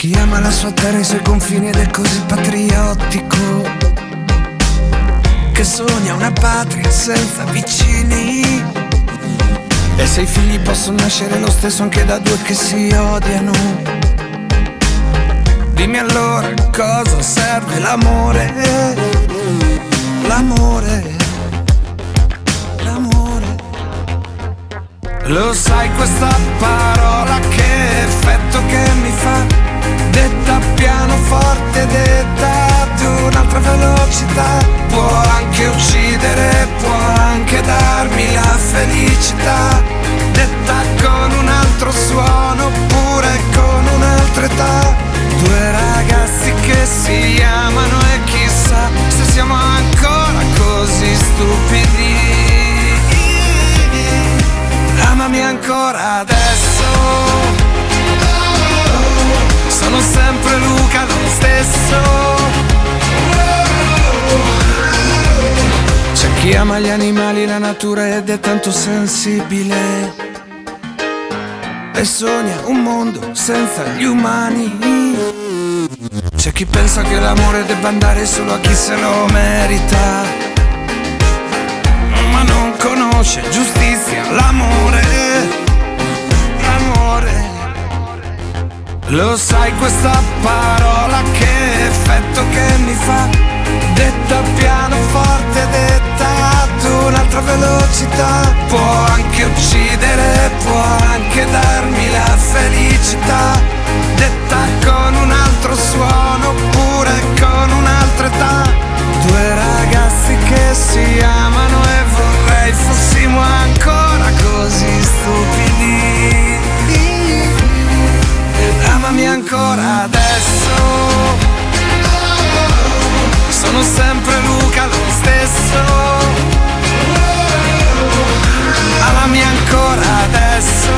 Chi ama la sua terra e i suoi confini ed è così patriottico, che sogna una patria senza vicini. E se i figli possono nascere lo stesso anche da due che si odiano, dimmi allora cosa serve l'amore. L'amore, l'amore. Lo sai questa parola che effetto che mi fa? Detta pianoforte, detta ad un'altra velocità. Può anche uccidere, può anche darmi la felicità. Detta con un altro suono, oppure con un'altra età. Due ragazzi che si amano e chissà se siamo ancora così stupidi. Amami ancora adesso. Sono sempre Luca lo stesso. C'è chi ama gli animali, la natura ed è tanto sensibile e sogna un mondo senza gli umani. C'è chi pensa che l'amore debba andare solo a chi se lo merita, ma non conosce giustizia, l'amore, l'amore. Lo sai questa parola che effetto che mi fa? Detta pianoforte, detta ad un'altra velocità. Può anche uccidere, può anche darmi la felicità. Detta con un altro suono, oppure con un'altra età. Due ragazzi che si amano e vorrei fossimo ancora così stupidi. Amami ancora adesso. Sono sempre Luca lo stesso. Amami ancora adesso.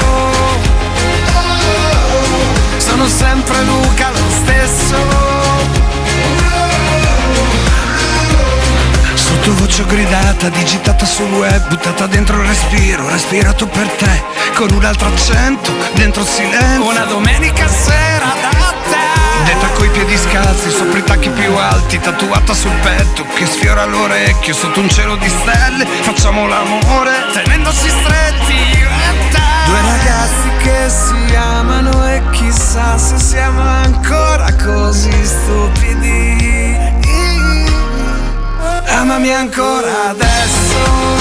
Sono sempre Luca lo stesso. Sottovoce gridata, digitata sul web, buttata dentro il respiro, respirato per te, con un altro accento, dentro il silenzio. Una domenica sera da te, detta coi piedi scalzi, sopra i tacchi più alti, tatuata sul petto, che sfiora l'orecchio, sotto un cielo di stelle, facciamo l'amore, tenendoci stretti, io e te. Due ragazzi che si amano e chissà se siamo ancora così stupidi. Amami ancora adesso.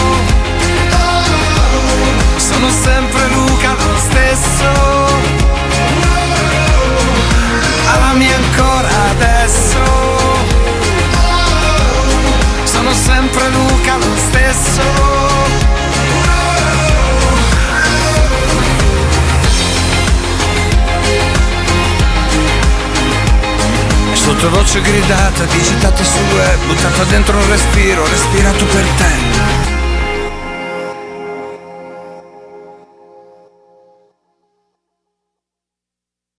Sono sempre Luca lo stesso. Amami ancora adesso. Sono sempre Luca lo stesso. Sottovoce gridata, digitata sul web, buttata dentro il respiro, respirato per te.